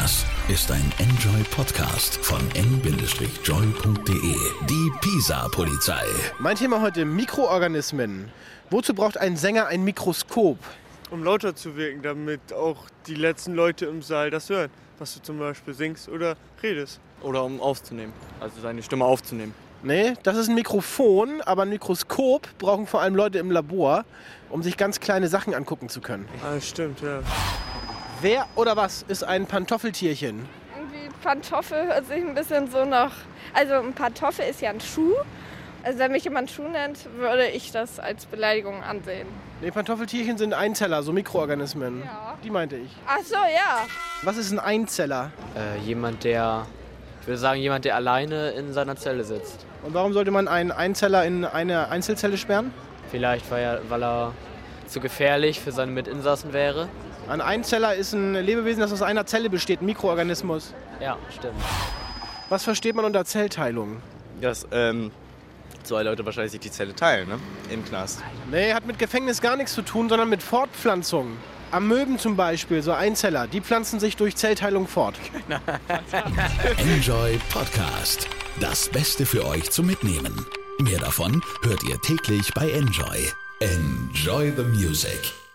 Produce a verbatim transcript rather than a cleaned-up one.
Das ist ein Enjoy-Podcast von en joy punkt de. Die Pisa-Polizei. Mein Thema heute: Mikroorganismen. Wozu braucht ein Sänger ein Mikroskop? Um lauter zu wirken, damit auch die letzten Leute im Saal das hören, was du zum Beispiel singst oder redest. Oder um aufzunehmen, also seine Stimme aufzunehmen. Nee, das ist ein Mikrofon, aber ein Mikroskop brauchen vor allem Leute im Labor, um sich ganz kleine Sachen angucken zu können. Ah, stimmt, ja. Wer oder was ist ein Pantoffeltierchen? Irgendwie Pantoffel hört sich ein bisschen so nach... Also ein Pantoffel ist ja ein Schuh. Also wenn mich jemand Schuh nennt, würde ich das als Beleidigung ansehen. Nee, Pantoffeltierchen sind Einzeller, so Mikroorganismen. Ja. Die meinte ich. Ach so, ja. Was ist ein Einzeller? Äh, jemand, der, ich würde sagen, jemand, der alleine in seiner Zelle sitzt. Und warum sollte man einen Einzeller in eine Einzelzelle sperren? Vielleicht, weil er, weil er zu gefährlich für seine Mitinsassen wäre. Ein Einzeller ist ein Lebewesen, das aus einer Zelle besteht, ein Mikroorganismus. Ja, stimmt. Was versteht man unter Zellteilung? Dass ähm, zwei Leute wahrscheinlich sich die Zelle teilen, ne? Im Knast. Nee, hat mit Gefängnis gar nichts zu tun, sondern mit Fortpflanzung. Amöben zum Beispiel, so Einzeller, die pflanzen sich durch Zellteilung fort. Enjoy Podcast. Das Beste für euch zum Mitnehmen. Mehr davon hört ihr täglich bei Enjoy. Enjoy the music.